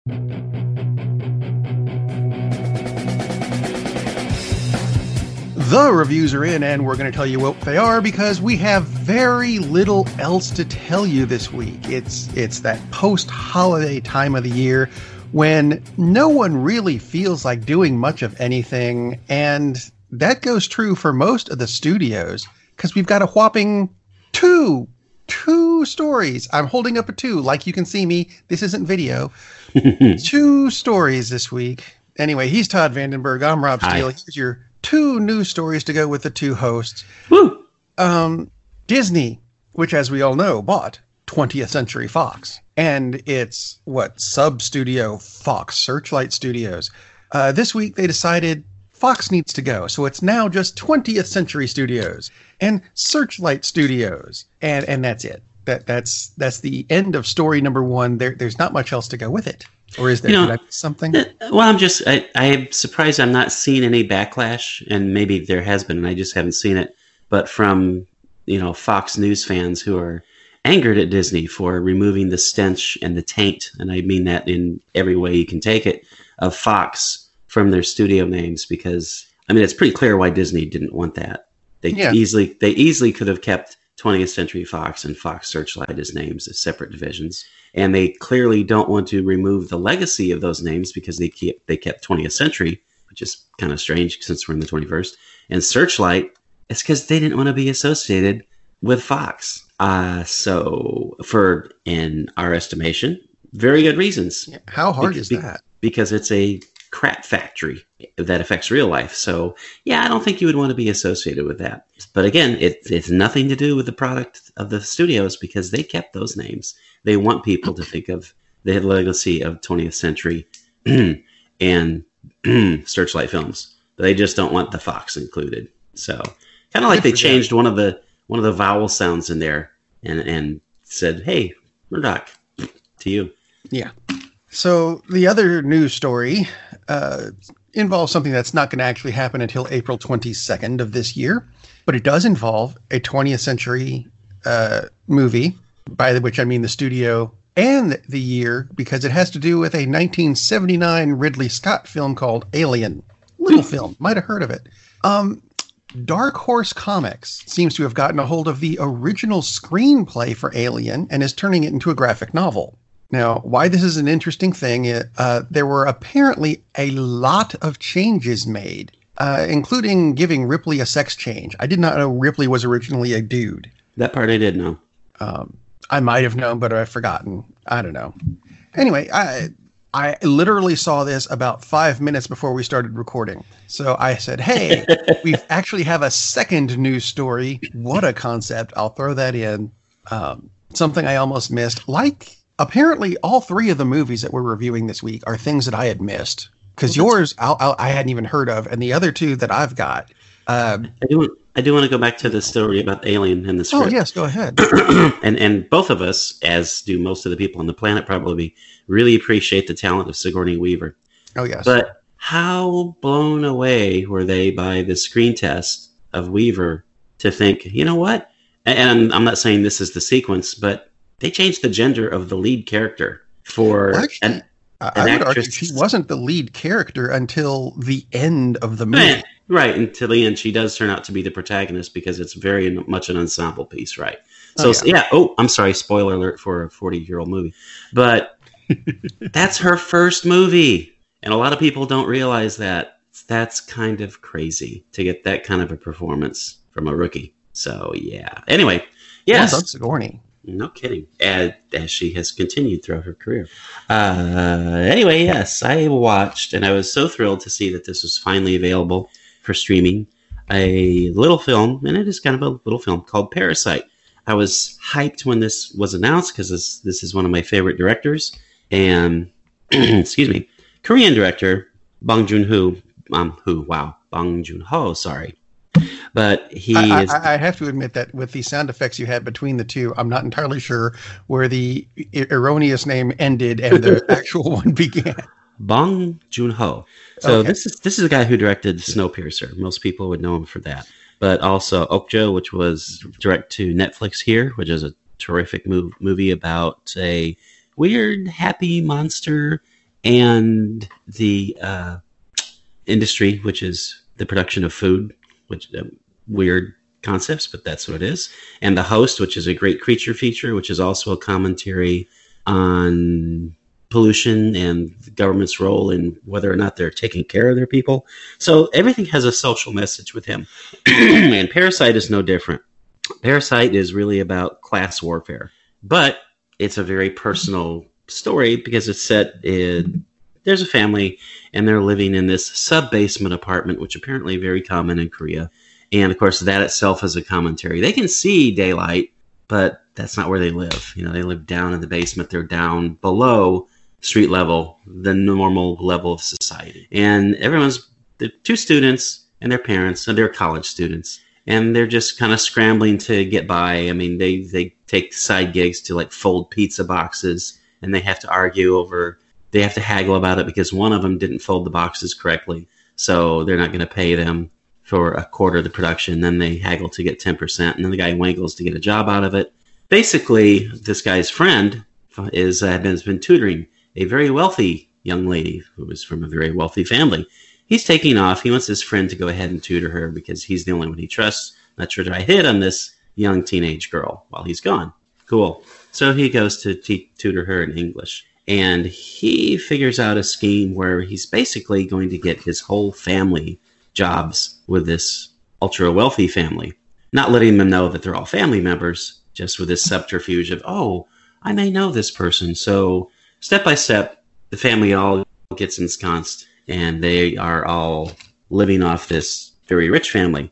The reviews are in, and we're going to tell you what they are because we have very little else to tell you this week. It's that post-holiday time of the year when no one really feels like doing much of anything, and that goes true for most of the studios because we've got a whopping two stories. I'm holding up a 2, like you can see me. This isn't video. 2 stories this week. Anyway, he's Todd Vandenberg. I'm Rob Steele. Here's your 2 news stories to go with the 2 hosts. Woo! Disney, which, as we all know, bought 20th Century Fox, and its sub-studio Fox Searchlight Studios. This week they decided Fox needs to go, so it's now just 20th Century Studios and Searchlight Studios, and that's it. That's the end of story number 1. There's not much else to go with it. Or is there? Did I miss something? Well, I'm surprised I'm not seeing any backlash, and maybe there has been, and I just haven't seen it. But from, Fox News fans who are angered at Disney for removing the stench and the taint, and I mean that in every way you can take it, of Fox from their studio names, because, it's pretty clear why Disney didn't want that. They easily could have kept 20th Century Fox and Fox Searchlight as names as separate divisions. And they clearly don't want to remove the legacy of those names because they kept 20th Century, which is kind of strange since we're in the 21st. And Searchlight, it's because they didn't want to be associated with Fox. So in our estimation, very good reasons. How hard is that? Because it's a crap factory that affects real life. So, I don't think you would want to be associated with that. But again, it's nothing to do with the product of the studios because they kept those names. They want people to think of the legacy of 20th Century and Searchlight Films. But they just don't want the Fox included. So, kind of like they changed one of the vowel sounds in there and said, "Hey, Murdoch, to you." Yeah. So the other news story involves something that's not going to actually happen until April 22nd of this year, but it does involve a 20th Century movie, by which I mean the studio and the year, because it has to do with a 1979 Ridley Scott film called Alien. Little film, might have heard of it. Dark Horse Comics seems to have gotten a hold of the original screenplay for Alien and is turning it into a graphic novel. Now, why this is an interesting thing, there were apparently a lot of changes made, including giving Ripley a sex change. I did not know Ripley was originally a dude. That part I did know. I might have known, but I've forgotten. I don't know. Anyway, I literally saw this about 5 minutes before we started recording. So I said, hey, we actually have a second news story. What a concept. I'll throw that in. Something I almost missed. Apparently, all 3 of the movies that we're reviewing this week are things that I had missed. Because yours, I hadn't even heard of, and the other 2 that I've got. I do want to go back to the story about Alien and the script. Oh, yes, go ahead. and both of us, as do most of the people on the planet probably, really appreciate the talent of Sigourney Weaver. Oh, yes. But how blown away were they by the screen test of Weaver to think, you know what? And I'm not saying this is the sequence, but they changed the gender of the lead character for I would argue she wasn't the lead character until the end of the movie. Right, until the end, she does turn out to be the protagonist because it's very much an ensemble piece, right? So, I'm sorry, spoiler alert for a 40-year-old movie. But that's her first movie, and a lot of people don't realize that. That's kind of crazy to get that kind of a performance from a rookie. So, yeah. Anyway, yes. Well done, Sigourney. No kidding. As she has continued throughout her career. Anyway, yes, I watched, and I was so thrilled to see that this was finally available for streaming. A little film, and it is kind of a little film called Parasite. I was hyped when this was announced because this is one of my favorite directors, and excuse me, Korean director Bong Joon-ho. Bong Joon-ho. Sorry. But I have to admit that with the sound effects you had between the 2, I'm not entirely sure where the erroneous name ended and the actual one began. Bong Joon-ho. So okay. This is a guy who directed Snowpiercer. Most people would know him for that. But also Okja, which was direct to Netflix here, which is a terrific movie about a weird, happy monster and the industry, which is the production of food, which weird concepts, but that's what it is. And The Host, which is a great creature feature, which is also a commentary on pollution and the government's role in whether or not they're taking care of their people. So everything has a social message with him. And Parasite is no different. Parasite is really about class warfare, but it's a very personal story because it's set in, there's a family and they're living in this sub-basement apartment, which apparently very common in Korea. And of course, that itself is a commentary. They can see daylight, but that's not where they live. You know, they live down in the basement. They're down below street level, the normal level of society. And the two students and their parents, and they're college students. And they're just kind of scrambling to get by. I mean, they take side gigs to like fold pizza boxes, and they have to argue over, they have to haggle about it because one of them didn't fold the boxes correctly. So they're not going to pay them for a quarter of the production. Then they haggle to get 10%, and then the guy wangles to get a job out of it. Basically, this guy's friend has been tutoring a very wealthy young lady who was from a very wealthy family. He's taking off. He wants his friend to go ahead and tutor her because he's the only one he trusts. Not sure that I hit on this young teenage girl while he's gone. Cool. So he goes to tutor her in English. And he figures out a scheme where he's basically going to get his whole family jobs with this ultra wealthy family. Not letting them know that they're all family members, just with this subterfuge of, oh, I may know this person. So step by step, the family all gets ensconced. And they are all living off this very rich family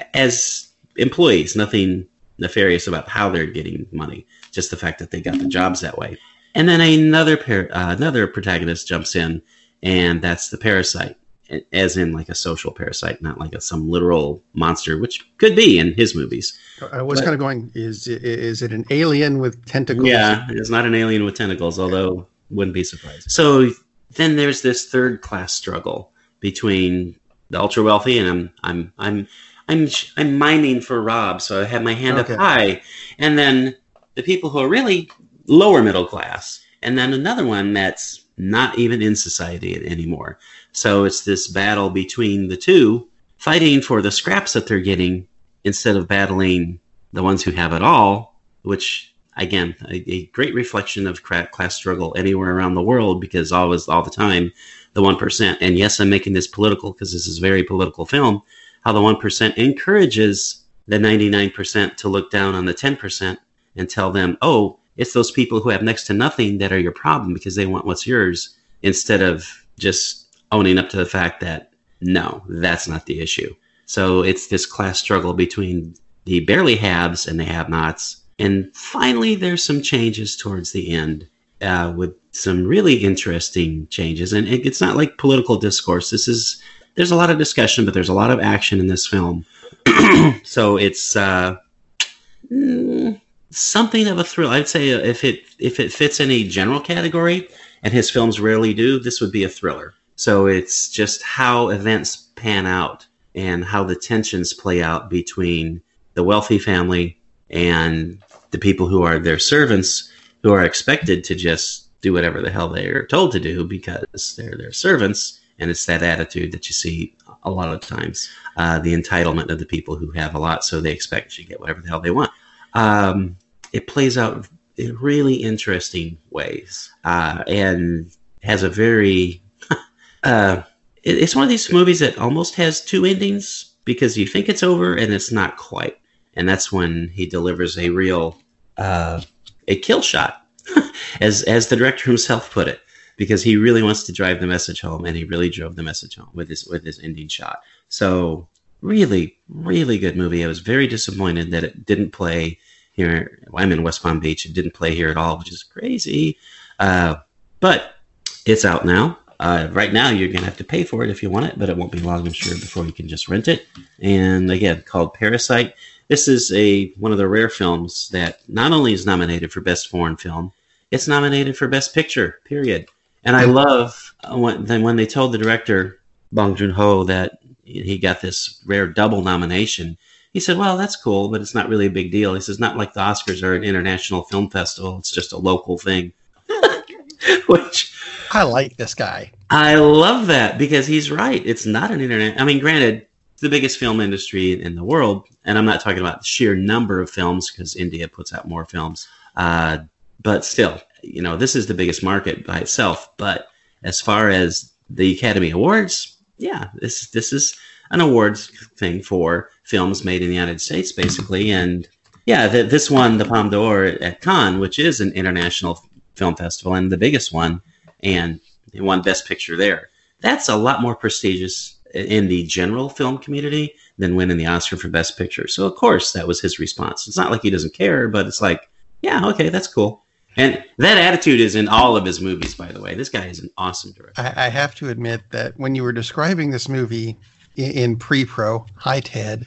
as employees. Nothing nefarious about how they're getting money, just the fact that they got the jobs that way. And then another protagonist jumps in, and that's the parasite, as in like a social parasite, not like some literal monster, which could be in his movies. I was kind of going, is it an alien with tentacles? Yeah, it's not an alien with tentacles, although wouldn't be surprised. So then there's this third class struggle between the ultra wealthy, and I'm mining for Rob, so I have my hand up high, and then the people who are really lower middle class, and then another one that's not even in society anymore. So it's this battle between the two, fighting for the scraps that they're getting instead of battling the ones who have it all, which, again, a great reflection of class struggle anywhere around the world, because all the time, the 1%, and yes, I'm making this political because this is a very political film, how the 1% encourages the 99% to look down on the 10% and tell them, oh, it's those people who have next to nothing that are your problem because they want what's yours, instead of just owning up to the fact that, no, that's not the issue. So it's this class struggle between the barely haves and the have-nots. And finally, there's some changes towards the end with some really interesting changes. And it's not like political discourse. There's a lot of discussion, but there's a lot of action in this film. So it's something of a thrill. I'd say if it fits any general category, and his films rarely do, this would be a thriller. So it's just how events pan out and how the tensions play out between the wealthy family and the people who are their servants, who are expected to just do whatever the hell they are told to do because they're their servants. And it's that attitude that you see a lot of times, the entitlement of the people who have a lot, so they expect you to get whatever the hell they want. It plays out in really interesting ways, and has a very... it's one of these movies that almost has two endings, because you think it's over and it's not quite. And that's when he delivers a real a kill shot, as the director himself put it, because he really wants to drive the message home, and he really drove the message home with his ending shot. So really, really good movie. I was very disappointed that it didn't play here. I'm in West Palm Beach. It didn't play here at all, which is crazy. But it's out now. Right now, you're going to have to pay for it if you want it, but it won't be long, I'm sure, before you can just rent it. And again, called Parasite. This is one of the rare films that not only is nominated for Best Foreign Film, it's nominated for Best Picture, period. And I love when they told the director, Bong Joon-ho, that he got this rare double nomination. He said, well, that's cool, but it's not really a big deal. He says, not like the Oscars are an international film festival. It's just a local thing. Which I like this guy. I love that because he's right. It's not an internet. I mean, granted, it's the biggest film industry in the world, and I'm not talking about the sheer number of films because India puts out more films. But still, this is the biggest market by itself. But as far as the Academy Awards, yeah, this is an awards thing for films made in the United States, basically. And yeah, this won the Palme d'Or at Cannes, which is an international film festival and the biggest one, and it won Best Picture there. That's a lot more prestigious in the general film community than winning the Oscar for Best Picture. So, of course, that was his response. It's not like he doesn't care, but it's like, yeah, okay, that's cool. And that attitude is in all of his movies, by the way. This guy is an awesome director. I have to admit that when you were describing this movie in pre-pro, hi, Ted,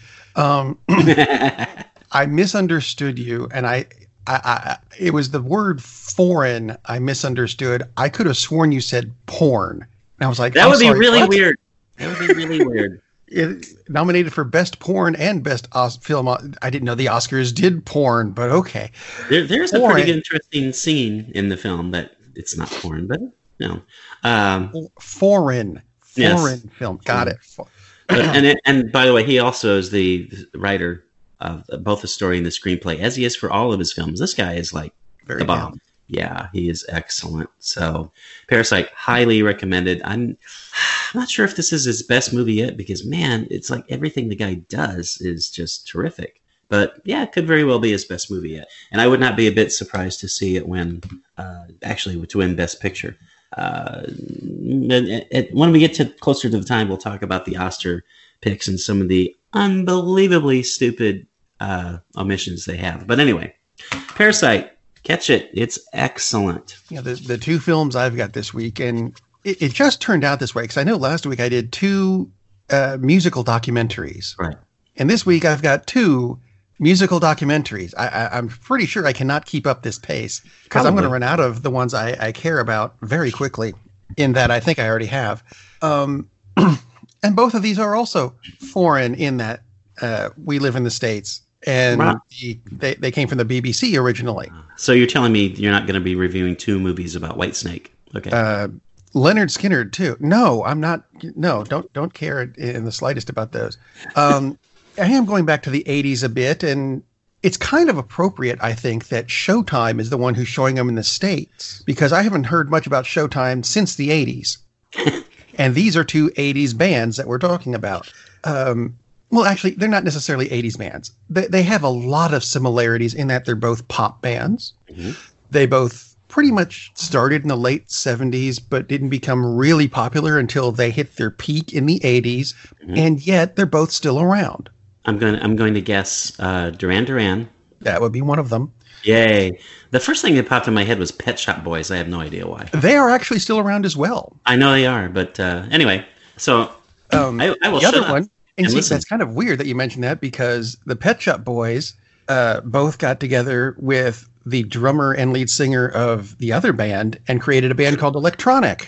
I misunderstood you, and I it was the word foreign I misunderstood. I could have sworn you said porn. And I was like, that would be really weird. That would be really weird. Nominated for Best Porn and Best Film. I didn't know the Oscars did porn, but okay. There's a pretty interesting scene in the film that it's not porn, but foreign film. Got it. And by the way, he also is the writer of both the story and the screenplay, as he is for all of his films. This guy is like very the bomb. Yeah, he is excellent. So, Parasite, highly recommended. I'm not sure if this is his best movie yet because, man, it's like everything the guy does is just terrific. But, yeah, it could very well be his best movie yet. And I would not be a bit surprised to see it win, to win Best Picture. When we get closer to the time, we'll talk about the Oscar picks and some of the unbelievably stupid omissions they have. But anyway, Parasite. Catch it. It's excellent. Yeah, the two films I've got this week, and it just turned out this way because I know last week I did two musical documentaries. Right. And this week I've got two musical documentaries. I'm pretty sure I cannot keep up this pace because I'm going to run out of the ones I care about very quickly, in that I think I already have. And both of these are also foreign in that we live in the States. And right. they came from the BBC originally. So you're telling me you're not going to be reviewing two movies about Whitesnake? Okay. Lynyrd Skynyrd too. No, I'm not. No, don't care in the slightest about those. I am going back to the 80s a bit, and it's kind of appropriate, I think, that Showtime is the one who's showing them in the States, because I haven't heard much about Showtime since the 80s. And these are two 80s bands that we're talking about. Well, actually, they're not necessarily 80s bands. They have a lot of similarities in that they're both pop bands. Mm-hmm. They both pretty much started in the late 70s, but didn't become really popular until they hit their peak in the 80s. Mm-hmm. And yet they're both still around. I'm going to guess Duran Duran. That would be one of them. Yay. The first thing that popped in my head was Pet Shop Boys. I have no idea why. They are actually still around as well. I know they are, but anyway. So I will the shut other one. up. And see, that's kind of weird that you mentioned that, because the Pet Shop Boys both got together with the drummer and lead singer of the other band and created a band called Electronic.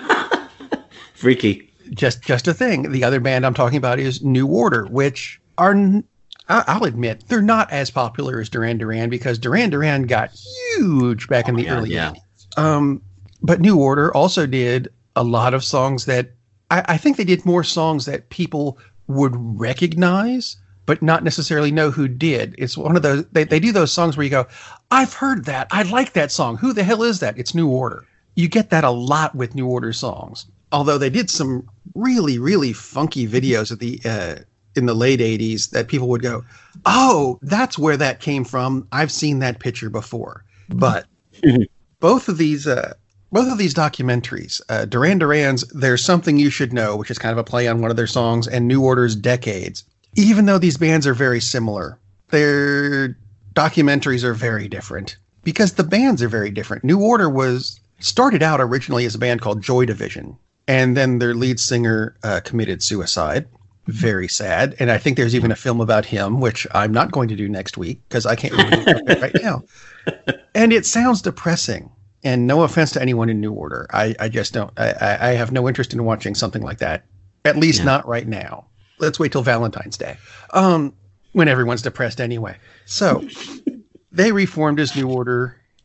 Freaky. Just a thing. The other band I'm talking about is New Order, which are, I'll admit, they're not as popular as Duran Duran, because Duran Duran got huge back in the early 80s. But New Order also did a lot of songs that I think they did more songs that people would recognize, but not necessarily know who did. It's one of those, they do those songs where you go, I've heard that. I like that song. Who the hell is that? It's New Order. You get that a lot with New Order songs. Although they did some really, really funky videos at the in the late 80s that people would go, oh, that's where that came from. I've seen that picture before. But both of these documentaries, Duran Duran's There's Something You Should Know, which is kind of a play on one of their songs, and New Order's Decades, even though these bands are very similar, their documentaries are very different because the bands are very different. New Order started out originally as a band called Joy Division, and then their lead singer committed suicide. Very sad. And I think there's even a film about him, which I'm not going to do next week because I can't really do it right now. And it sounds depressing. And no offense to anyone in New Order. I just don't. I have no interest in watching something like that. At least not right now. Let's wait till Valentine's Day. When everyone's depressed anyway. So they reformed as New Order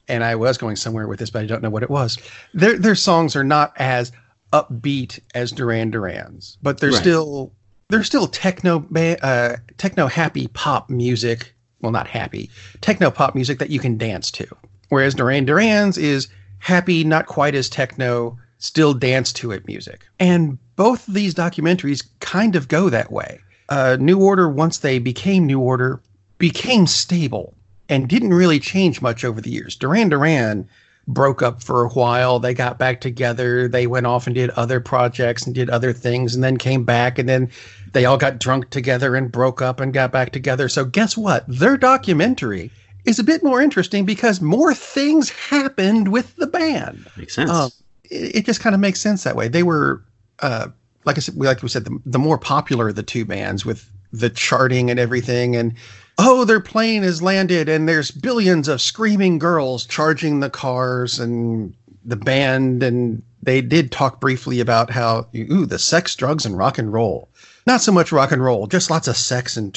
and I was going somewhere with this, but I don't know what it was. Their songs are not as upbeat as Duran Duran's, but they're still techno happy pop music. Well, not happy, techno pop music that you can dance to. Whereas Duran Duran's is happy, not quite as techno, still dance to it music. And both of these documentaries kind of go that way. New Order, once they became New Order, became stable and didn't really change much over the years. Duran Duran broke up for a while. They got back together. They went off and did other projects and did other things and then came back, and then they all got drunk together and broke up and got back together. So guess what? Their documentary is a bit more interesting because more things happened with the band. Makes sense. It just kind of makes sense that way. They were, like we said, the more popular of the two bands with the charting and everything. And, oh, their plane has landed and there's billions of screaming girls charging the cars and the band. And they did talk briefly about how, the sex, drugs, and rock and roll. Not so much rock and roll, just lots of sex and...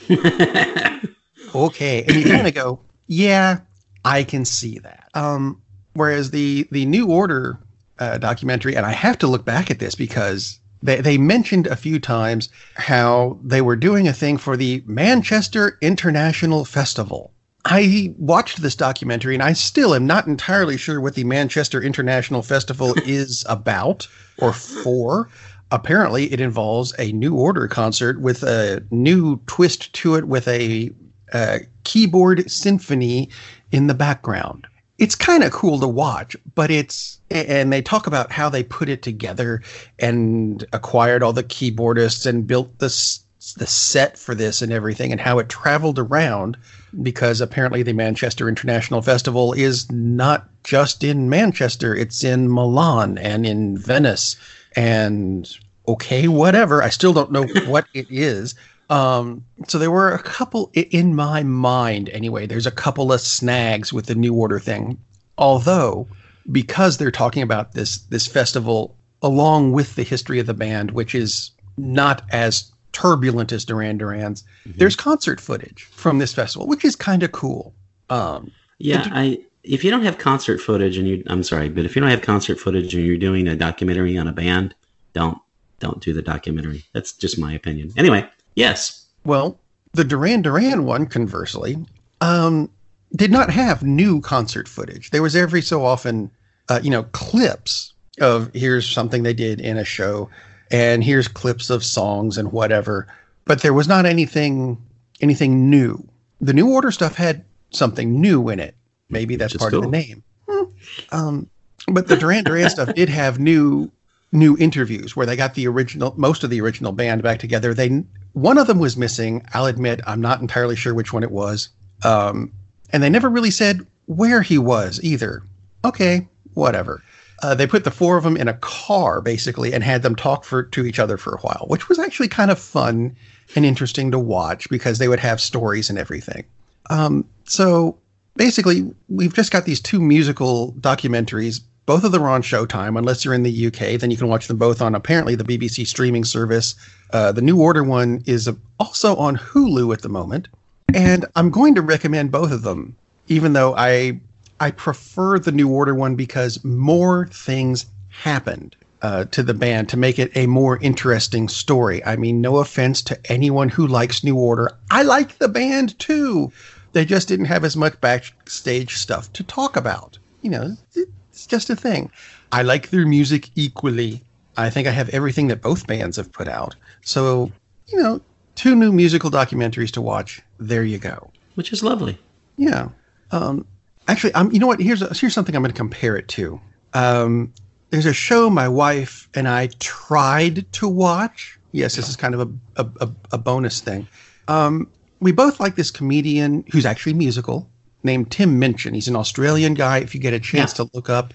Okay. And you kind of go, yeah, I can see that. Whereas the New Order documentary, and I have to look back at this because they mentioned a few times how they were doing a thing for the Manchester International Festival. I watched this documentary and I still am not entirely sure what the Manchester International Festival is about or for. Apparently it involves a New Order concert with a new twist to it with a keyboard symphony in the background. It's kind of cool to watch, but and they talk about how they put it together and acquired all the keyboardists and built the set for this and everything and how it traveled around, because apparently the Manchester International Festival is not just in Manchester. It's in Milan and in Venice and okay, whatever. I still don't know what it is. So there were a couple, in my mind anyway, there's a couple of snags with the New Order thing. Although, because they're talking about this festival along with the history of the band, which is not as turbulent as Duran Duran's, there's concert footage from this festival, which is kind of cool. If you don't have concert footage I'm sorry, but if you don't have concert footage and you're doing a documentary on a band, don't do the documentary. That's just my opinion. Anyway. Yes. Well, the Duran Duran one, conversely, did not have new concert footage. There was every so often, clips of here's something they did in a show, and here's clips of songs and whatever. But there was not anything new. The New Order stuff had something new in it. Maybe that's part of the name. But the Duran Duran stuff did have new interviews where they got most of the original band back together. One of them was missing. I'll admit, I'm not entirely sure which one it was. And they never really said where he was either. Okay, whatever. They put the four of them in a car, basically, and had them talk to each other for a while, which was actually kind of fun and interesting to watch because they would have stories and everything. So basically, we've just got these two musical documentaries. Both of them are on Showtime. Unless you're in the UK, then you can watch them both on apparently the BBC streaming service. The New Order one is also on Hulu at the moment. And I'm going to recommend both of them, even though I prefer the New Order one because more things happened to the band to make it a more interesting story. I mean, no offense to anyone who likes New Order. I like the band too. They just didn't have as much backstage stuff to talk about. It's just a thing. I like their music equally. I think I have everything that both bands have put out. So, two new musical documentaries to watch. There you go. Which is lovely. Yeah. Actually, you know what? Here's something I'm going to compare it to. There's a show my wife and I tried to watch. Yes, this is kind of a bonus thing. We both like this comedian who's actually musical named Tim Minchin. He's an Australian guy. If you get a chance to look up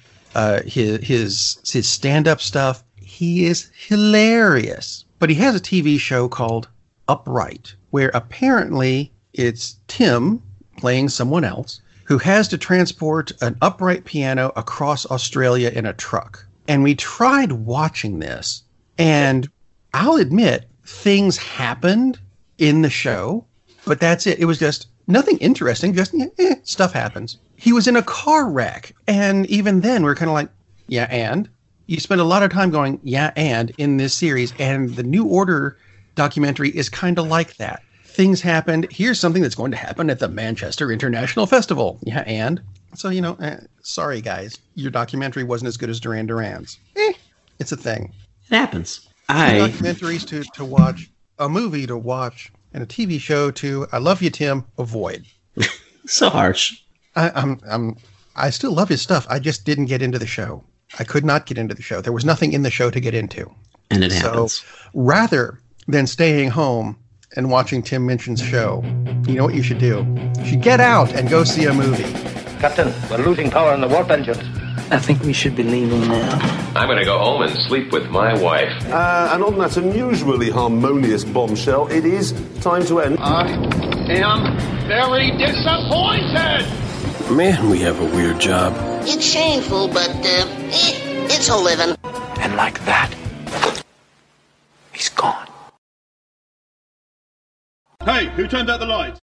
his stand-up stuff, he is hilarious. But he has a TV show called Upright, where apparently it's Tim playing someone else who has to transport an upright piano across Australia in a truck. And we tried watching this, and I'll admit, things happened in the show, but that's it. It was just Nothing interesting, just stuff happens. He was in a car wreck, and even then we're kind of like, yeah, and? You spend a lot of time going, yeah, and, in this series, and the New Order documentary is kind of like that. Things happened. Here's something that's going to happen at the Manchester International Festival. Yeah, and? So, sorry, guys. Your documentary wasn't as good as Duran Duran's. It's a thing. It happens. Documentaries to watch, a movie to watch, and a TV show to, I love you, Tim, avoid. So harsh. I still love his stuff. I just didn't get into the show. I could not get into the show. There was nothing in the show to get into. And it happens. So rather than staying home and watching Tim Minchin's show, you know what you should do? You should get out and go see a movie. Captain, we're losing power in the warp engines. I think we should be leaving now. I'm going to go home and sleep with my wife. And on that unusually harmonious bombshell, it is time to end. I am very disappointed! Man, we have a weird job. It's shameful, but, it's a living. And like that, he's gone. Hey, who turned out the lights?